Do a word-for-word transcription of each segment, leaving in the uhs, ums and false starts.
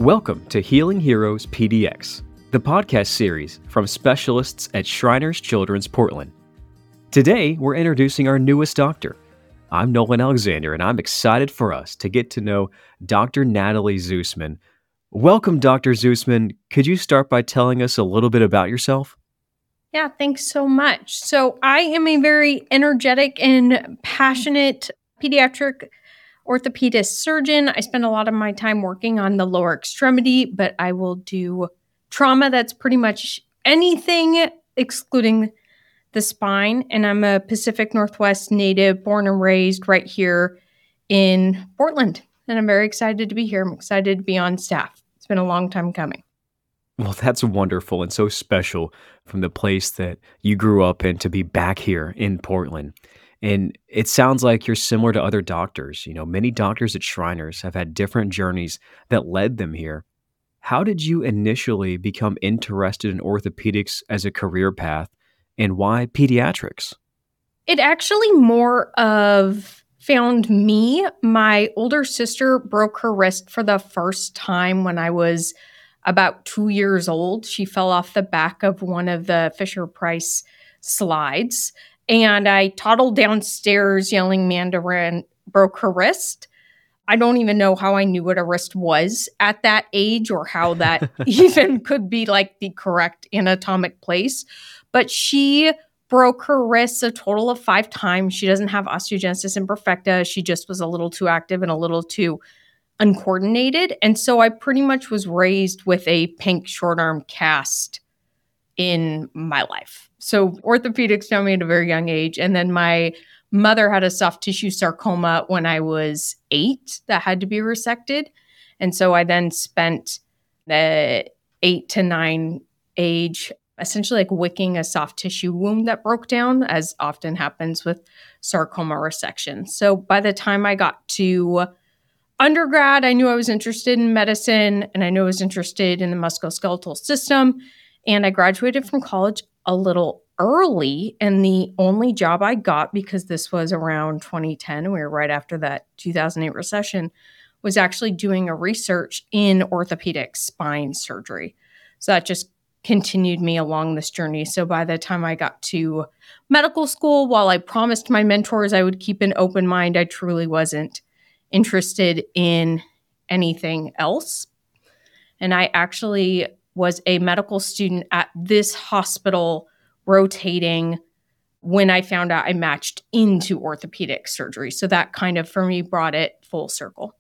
Welcome to Healing Heroes P D X, the podcast series from specialists at Shriners Children's Portland. Today, we're introducing our newest doctor. I'm Nolan Alexander, and I'm excited for us to get to know Doctor Natalie Zusman. Welcome, Doctor Zusman. Could you start by telling us a little bit about yourself? Yeah, thanks so much. So I am a very energetic and passionate pediatric orthopedist surgeon. I spend a lot of my time working on the lower extremity, but I will do trauma. That's pretty much anything excluding the spine. And I'm a Pacific Northwest native, born and raised right here in Portland. And I'm very excited to be here. I'm excited to be on staff. It's been a long time coming. Well, that's wonderful and so special from the place that you grew up in to be back here in Portland. And it sounds like you're similar to other doctors. You know, many doctors at Shriners have had different journeys that led them here. How did you initially become interested in orthopedics as a career path, and why pediatrics? It actually more of found me. My older sister broke her wrist for the first time when I was about two years old. She fell off the back of one of the Fisher-Price slides. And I toddled downstairs yelling Mandarin, broke her wrist. I don't even know how I knew what a wrist was at that age or how that even could be like the correct anatomic place. But she broke her wrists a total of five times. She doesn't have osteogenesis imperfecta. She just was a little too active and a little too uncoordinated. And so I pretty much was raised with a pink short arm cast in my life. So orthopedics found me at a very young age. And then my mother had a soft tissue sarcoma when I was eight that had to be resected. And so I then spent the eight to nine age essentially like wicking a soft tissue wound that broke down, as often happens with sarcoma resection. So by the time I got to undergrad, I knew I was interested in medicine and I knew I was interested in the musculoskeletal system. And I graduated from college a little early. And the only job I got, because this was around twenty ten, and we were right after that two thousand eight recession, was actually doing a research in orthopedic spine surgery. So that just continued me along this journey. So by the time I got to medical school, while I promised my mentors I would keep an open mind, I truly wasn't interested in anything else. And I actually was a medical student at this hospital rotating when I found out I matched into orthopedic surgery. So that kind of, for me, brought it full circle.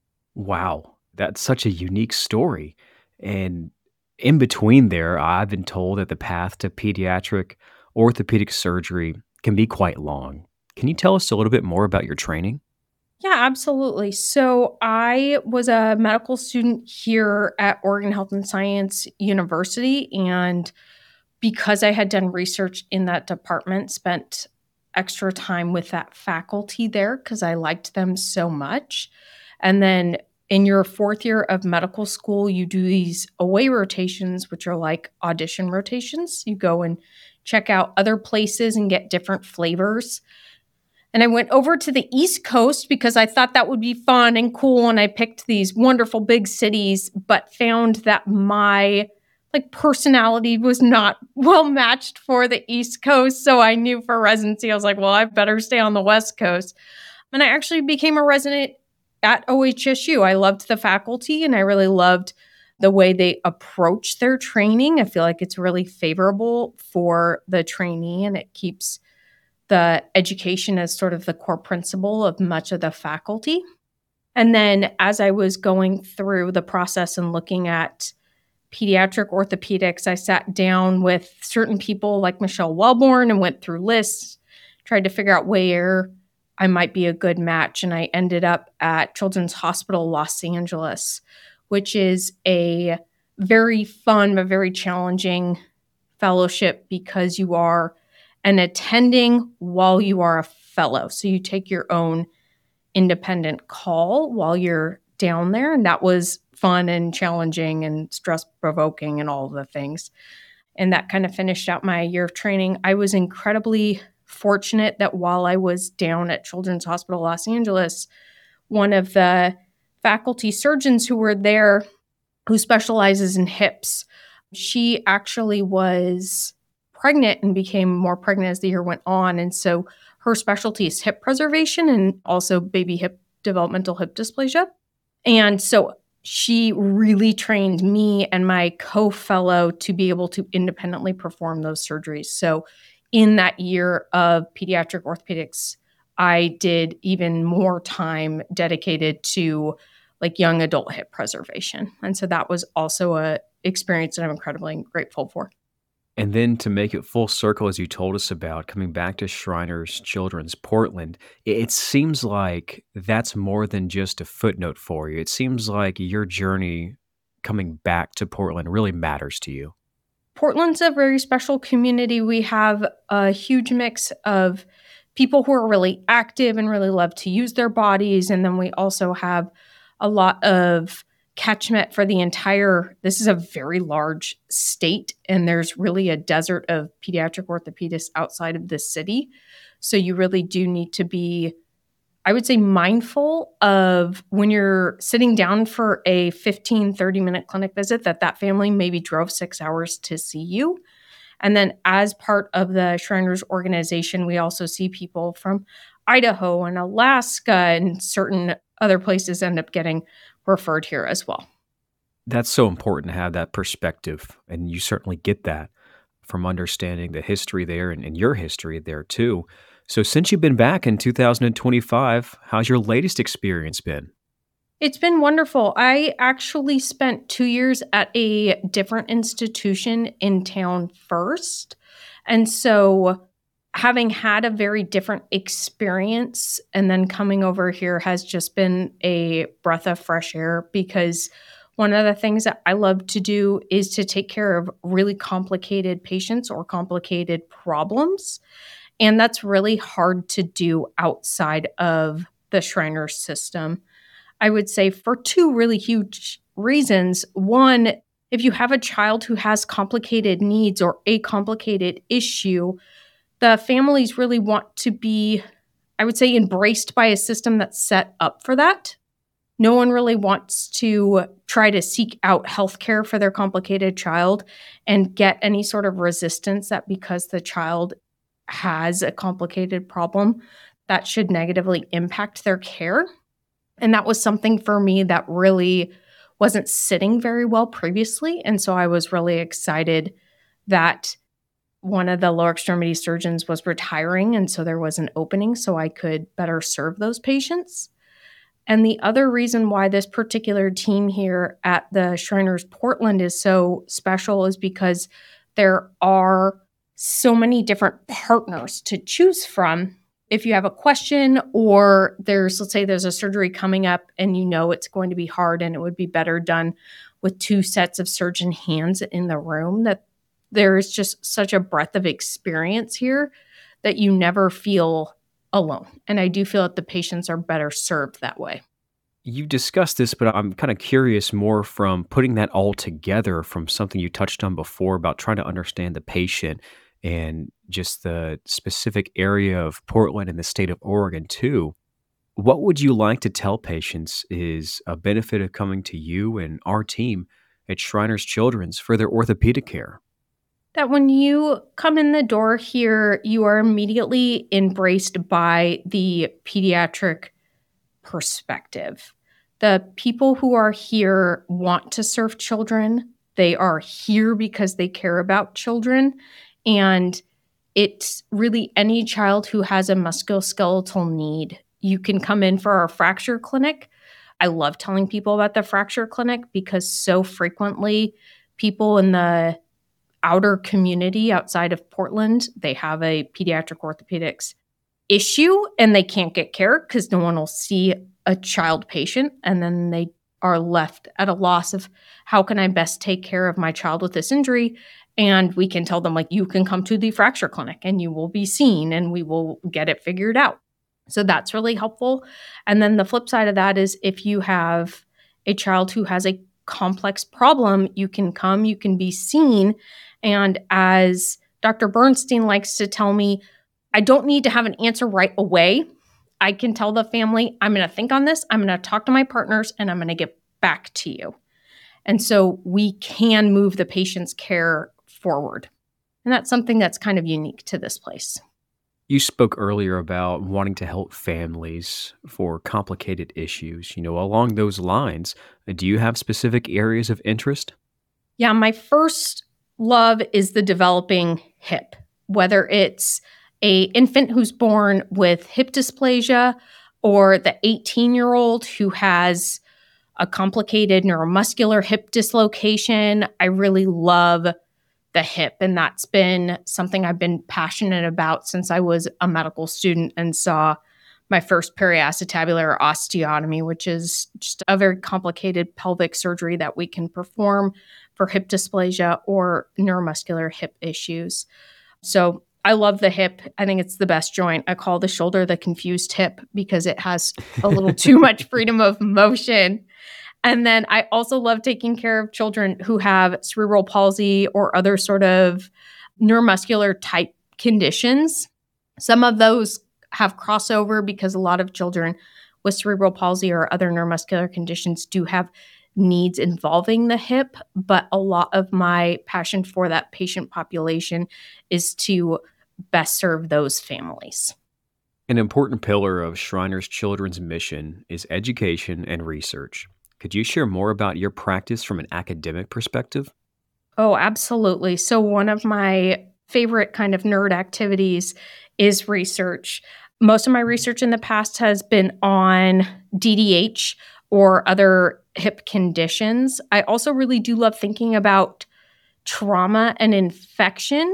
Wow, that's such a unique story. And in between there, I've been told that the path to pediatric orthopedic surgery can be quite long. Can you tell us a little bit more about your training? Yeah, absolutely. So I was a medical student here at Oregon Health and Science University. And because I had done research in that department, spent extra time with that faculty there because I liked them so much. And then in your fourth year of medical school, you do these away rotations, which are like audition rotations. You go and check out other places and get different flavors. And I went over to the East Coast because I thought that would be fun and cool. And I picked these wonderful big cities, but found that my like personality was not well matched for the East Coast. So I knew for residency, I was like, well, I better stay on the West Coast. And I actually became a resident at O H S U. I loved the faculty and I really loved the way they approach their training. I feel like it's really favorable for the trainee and it keeps the education as sort of the core principle of much of the faculty. And then as I was going through the process and looking at pediatric orthopedics, I sat down with certain people like Michelle Wellborn and went through lists, tried to figure out where I might be a good match. And I ended up at Children's Hospital Los Angeles, which is a very fun but very challenging fellowship because you are an attending while you are a fellow. So you take your own independent call while you're down there. And that was fun and challenging and stress-provoking and all of the things. And that kind of finished out my year of training. I was incredibly fortunate that while I was down at Children's Hospital Los Angeles, one of the faculty surgeons who were there who specializes in hips. She actually was pregnant and became more pregnant as the year went on. And so her specialty is hip preservation and also baby hip developmental hip dysplasia. And so she really trained me and my co-fellow to be able to independently perform those surgeries. So in that year of pediatric orthopedics, I did even more time dedicated to like young adult hip preservation. And so that was also a experience that I'm incredibly grateful for. And then to make it full circle, as you told us about, coming back to Shriners Children's Portland, it it seems like that's more than just a footnote for you. It seems like your journey coming back to Portland really matters to you. Portland's a very special community. We have a huge mix of people who are really active and really love to use their bodies. And then we also have a lot of catchment for the entire, this is a very large state, and there's really a desert of pediatric orthopedists outside of the city. So you really do need to be, I would say, mindful of when you're sitting down for a fifteen, thirty minute clinic visit that that family maybe drove six hours to see you. And then as part of the Shriners organization, we also see people from Idaho and Alaska and certain other places end up getting referred here as well. That's so important to have that perspective, and you certainly get that from understanding the history there and, and your history there too. So since you've been back in two thousand twenty-five, how's your latest experience been? It's been wonderful. I actually spent two years at a different institution in town first. And so having had a very different experience and then coming over here has just been a breath of fresh air, because one of the things that I love to do is to take care of really complicated patients or complicated problems. And that's really hard to do outside of the Shriners system. I would say for two really huge reasons. One, if you have a child who has complicated needs or a complicated issue, the families really want to be, I would say, embraced by a system that's set up for that. No one really wants to try to seek out healthcare for their complicated child and get any sort of resistance that because the child has a complicated problem, that should negatively impact their care. And that was something for me that really wasn't sitting very well previously. And so I was really excited that one of the lower extremity surgeons was retiring. And so there was an opening so I could better serve those patients. And the other reason why this particular team here at the Shriners Portland is so special is because there are so many different partners to choose from. If you have a question or there's, let's say there's a surgery coming up and you know it's going to be hard and it would be better done with two sets of surgeon hands in the room, that there is just such a breadth of experience here that you never feel alone. And I do feel that the patients are better served that way. You discussed this, but I'm kind of curious more from putting that all together from something you touched on before about trying to understand the patient and just the specific area of Portland and the state of Oregon too. What would you like to tell patients is a benefit of coming to you and our team at Shriners Children's for their orthopedic care? That when you come in the door here, you are immediately embraced by the pediatric perspective. The people who are here want to serve children. They are here because they care about children. And it's really any child who has a musculoskeletal need. You can come in for our fracture clinic. I love telling people about the fracture clinic because so frequently people in the outer community outside of Portland, they have a pediatric orthopedics issue and they can't get care because no one will see a child patient. And then they are left at a loss of how can I best take care of my child with this injury? And we can tell them, like, you can come to the fracture clinic and you will be seen and we will get it figured out. So that's really helpful. And then the flip side of that is if you have a child who has a complex problem, you can come, you can be seen. And as Doctor Bernstein likes to tell me, I don't need to have an answer right away. I can tell the family, I'm going to think on this, I'm going to talk to my partners, and I'm going to get back to you. And so we can move the patient's care forward. And that's something that's kind of unique to this place. You spoke earlier about wanting to help families for complicated issues. You know, along those lines, uh, do you have specific areas of interest? Yeah, my first love is the developing hip, whether it's a infant who's born with hip dysplasia or the eighteen-year-old who has a complicated neuromuscular hip dislocation. I really love the hip, and that's been something I've been passionate about since I was a medical student and saw my first periacetabular osteotomy, which is just a very complicated pelvic surgery that we can perform for hip dysplasia or neuromuscular hip issues. So I love the hip. I think it's the best joint. I call the shoulder the confused hip because it has a little too much freedom of motion. And then I also love taking care of children who have cerebral palsy or other sort of neuromuscular type conditions. Some of those have crossover because a lot of children with cerebral palsy or other neuromuscular conditions do have needs involving the hip. But a lot of my passion for that patient population is to best serve those families. An important pillar of Shriners Children's mission is education and research. Could you share more about your practice from an academic perspective? Oh, absolutely. So one of my favorite kind of nerd activities is research. Most of my research in the past has been on D D H or other hip conditions. I also really do love thinking about trauma and infection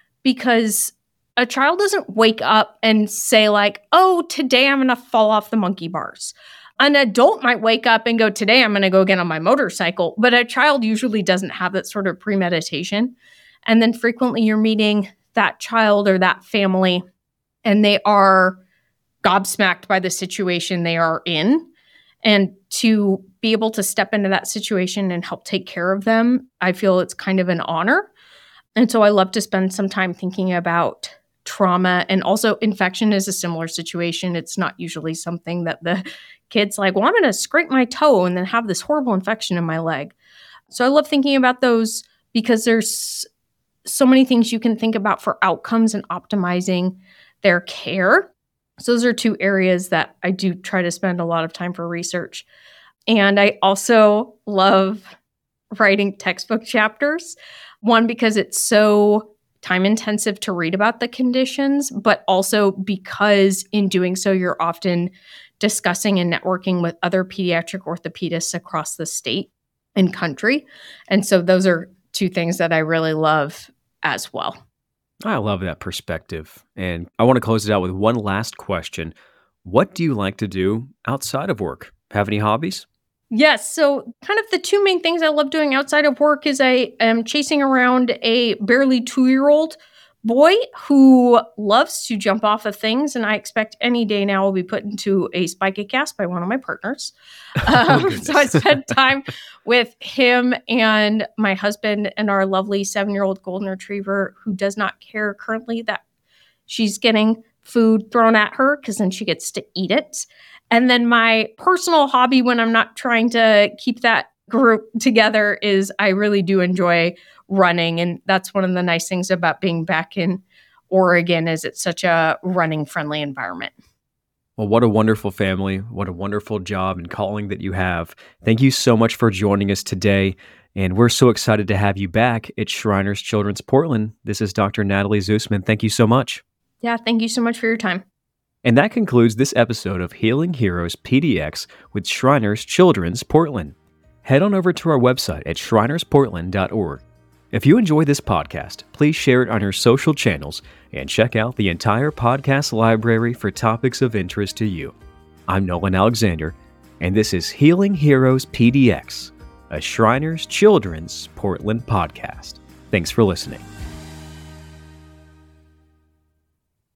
because a child doesn't wake up and say like, oh, today I'm going to fall off the monkey bars. An adult might wake up and go, today I'm going to go get on my motorcycle, but a child usually doesn't have that sort of premeditation. And then frequently you're meeting that child or that family, and they are gobsmacked by the situation they are in. And to be able to step into that situation and help take care of them, I feel it's kind of an honor. And so I love to spend some time thinking about trauma, and also infection is a similar situation. It's not usually something that the kid's like, well, I'm going to scrape my toe and then have this horrible infection in my leg. So I love thinking about those because there's so many things you can think about for outcomes and optimizing their care. So those are two areas that I do try to spend a lot of time for research. And I also love writing textbook chapters. One, because it's so time intensive to read about the conditions, but also because in doing so, you're often discussing and networking with other pediatric orthopedists across the state and country. And so those are two things that I really love as well. I love that perspective. And I want to close it out with one last question. What do you like to do outside of work? Have any hobbies? Yes. So kind of the two main things I love doing outside of work is I am chasing around a barely two-year-old boy who loves to jump off of things. And I expect any day now will be put into a spica cast by one of my partners. Um, Oh, so I goodness. spend time with him and my husband and our lovely seven-year-old golden retriever who does not care currently that she's getting food thrown at her because then she gets to eat it. And then my personal hobby when I'm not trying to keep that group together is I really do enjoy running. And that's one of the nice things about being back in Oregon is it's such a running friendly environment. Well, what a wonderful family. What a wonderful job and calling that you have. Thank you so much for joining us today. And we're so excited to have you back at Shriners Children's Portland. This is Doctor Natalie Zusman. Thank you so much. Yeah, thank you so much for your time. And that concludes this episode of Healing Heroes P D X with Shriners Children's Portland. Head on over to our website at shriners portland dot org. If you enjoy this podcast, please share it on your social channels and check out the entire podcast library for topics of interest to you. I'm Nolan Alexander, and this is Healing Heroes P D X, a Shriners Children's Portland podcast. Thanks for listening.